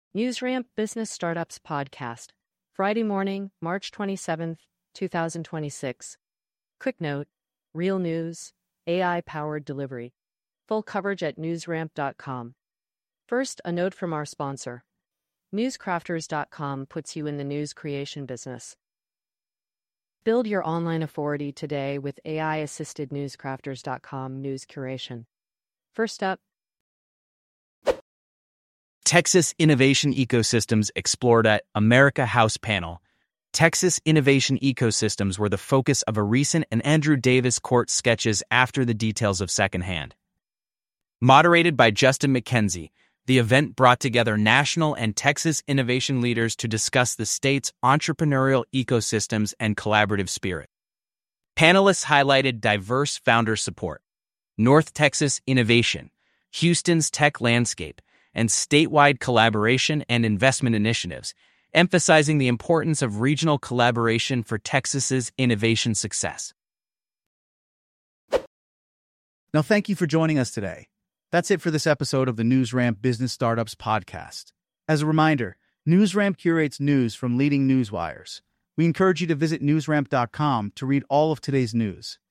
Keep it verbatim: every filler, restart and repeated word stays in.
NewsRamp Business Startups Podcast, Friday morning, March twenty-seventh, twenty twenty-six. Quick note, real news, A I-powered delivery. Full coverage at newsramp dot com. First, a note from our sponsor. newscrafters dot com puts you in the news creation business. Build your online authority today with A I-assisted newscrafters dot com news curation. First up, Texas Innovation Ecosystems explored at America House panel. Texas Innovation Ecosystems were the focus of a recent and Andrew Davis court sketches after the details of secondhand. Moderated by Justin McKenzie, the event brought together national and Texas innovation leaders to discuss the state's entrepreneurial ecosystems and collaborative spirit. Panelists highlighted diverse founder support, North Texas innovation, Houston's tech landscape, and statewide collaboration and investment initiatives, emphasizing the importance of regional collaboration for Texas's innovation success. Now, thank you for joining us today. That's it for this episode of the NewsRamp Business Startups Podcast. As a reminder, NewsRamp curates news from leading news wires. We encourage you to visit newsramp dot com to read all of today's news.